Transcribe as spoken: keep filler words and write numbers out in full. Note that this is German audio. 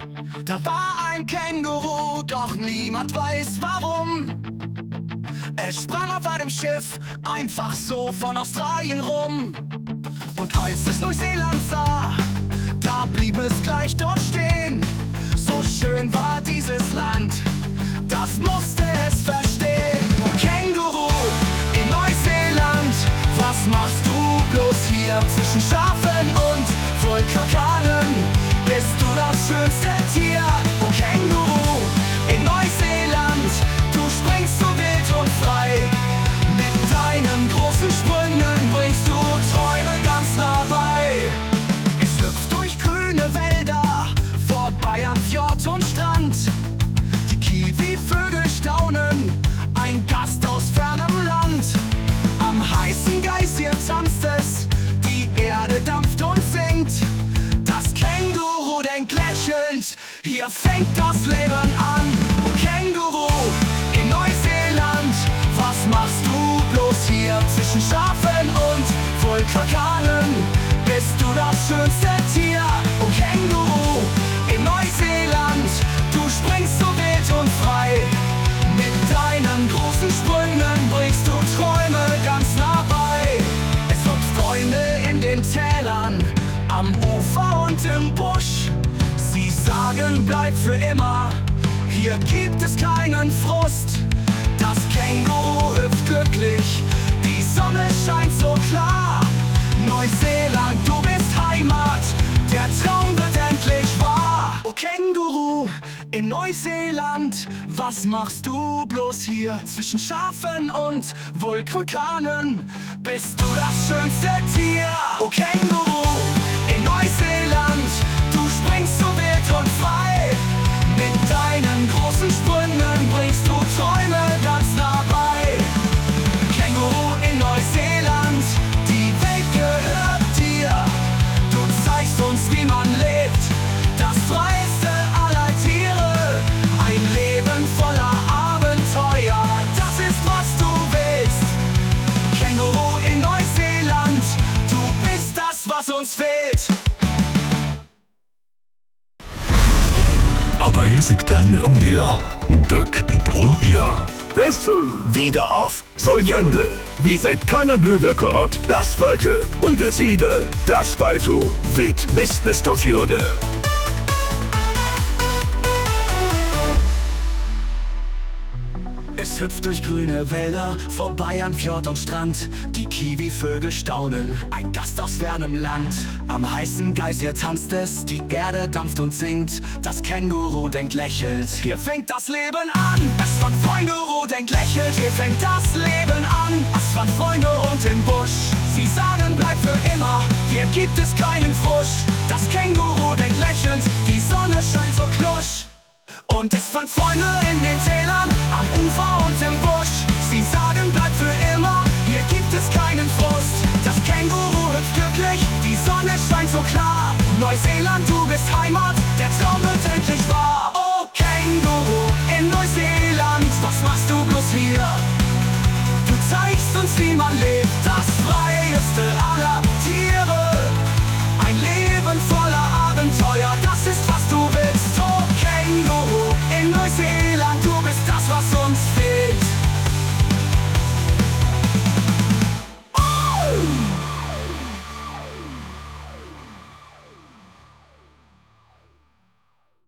Da war ein Känguru, doch niemand weiß warum. Es sprang auf einem Schiff, einfach so von Australien rum. Und als es Neuseeland sah, da blieb es gleich dort stehen. So schön war dieses Land, das musste es verstehen. Känguru in Neuseeland, was machst du bloß hier zwischen Schafen und Vulkanen? Bist du das schönste Tier? Oh Känguru in Neuseeland, du springst so wild und frei. Mit deinen großen Sprüngen bringst du Träume ganz nah bei. Es hüpft durch grüne Wälder, vorbei an Fjord und Strand. Die Kiwi-Vögel staunen, ein Gast aus fernem Land. Am heißen Geysir tanzt es, die Erde dampft und singt. Das Känguru denkt lächelnd, hier fängt das Leben an. Oh Känguru in Neuseeland, was machst du bloß hier zwischen Schafen und Vulkanen? Bist du das schönste Tier? Oh Känguru in Neuseeland, du springst so wild und frei. Mit deinen großen Sprüngen bringst du Träume ganz nah bei. Es gibt Freunde in den Tälern, am Ufer und im Busch. Sie sagen, bleib für immer, hier gibt es keinen Frust. Das Känguru hüpft glücklich, die Sonne scheint so klar. Neuseeland, du bist Heimat, der Traum wird endlich wahr. Oh Känguru in Neuseeland, was machst du bloß hier zwischen Schafen und Vulkanen? Bist du das schönste Tier? Oh Känguru in Neuseeland, du springst so wild und frei. Mit deinen großen Sprüngen bringst du Träume ganz nah bei. Känguru in Neuseeland, die Welt gehört dir. Du zeigst uns, wie man lebt, das freiste aller Tiere. Ein Leben voller Abenteuer, das ist, was du willst. Känguru in Neuseeland, du bist das, was uns fehlt. Aber hier sind dann um dir, Dök Brüder. Bist wieder auf Soljende, wie seit keiner Blöde gehört, das Wolke und es Ide, das weil du wit bist, bist du Fjorde. Es hüpft durch grüne Wälder, vorbei an Fjord und Strand. Die Kiwi-Vögel staunen, ein Gast aus fernem Land. Am heißen Geysir tanzt es, die Erde dampft und singt. Das Känguru denkt lächelt, hier fängt das Leben an. Es von Känguru denkt lächelt, hier fängt das Leben an. Es von Freunde und im Busch, sie sagen, bleib für immer, hier gibt es keinen Frusch. Das Känguru denkt lächelnd, die Sonne scheint so klusch. Und es fand Freunde in den Tälern, am Ufer und im Busch. Sie sagen, bleib für immer, hier gibt es keinen Frust. Das Känguru hüpft glücklich, die Sonne scheint so klar. Neuseeland, du bist Heimat, der Traum